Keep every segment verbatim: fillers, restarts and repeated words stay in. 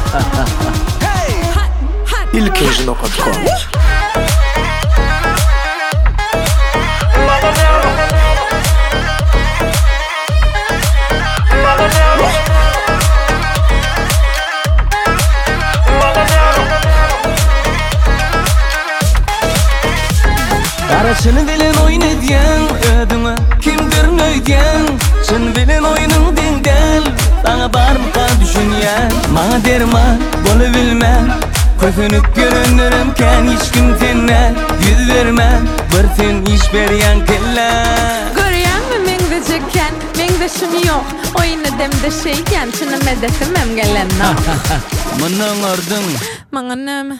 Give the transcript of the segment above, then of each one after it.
ilkejno nokta com. Karışını bilen oyna diyen ödümü kimdir nöyden şın bilen oyunun dengel bana bar mı kal düşünyen bana derman bolu bilmem kötünüp görünürümken hiç kim tenler yüz vermem bir sen iş beryan kella görüyen mi mengde çeken mengdeşim yok oyunu demde şeyken şını medefim hem gelen no Mının ordun Mağanım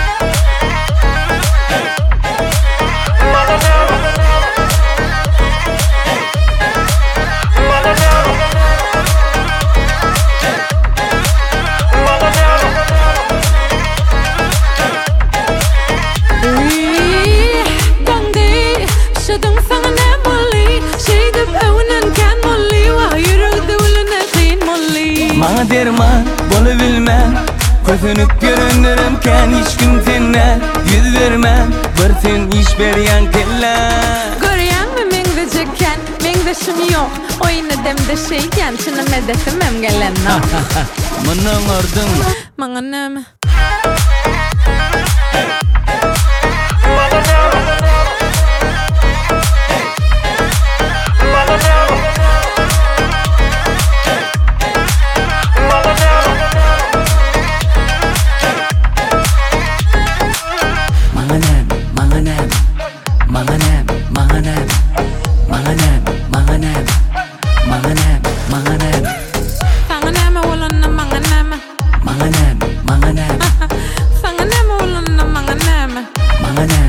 Bana derman bolu bilmem kötünüp görünürümken hiç kim tenler yüz vermem bir sen iş beryan kella görüyen mi mengde çeken mengdeşim yok oyunu demde şeyken şını medefim hem gelen no Mının ordun Mağanım Manganem, manganem, manganem, manganem, manganem, manganem, manganem, Fanganam olanna manganam manganem, manganem, Fanganam olanna manganam manganem.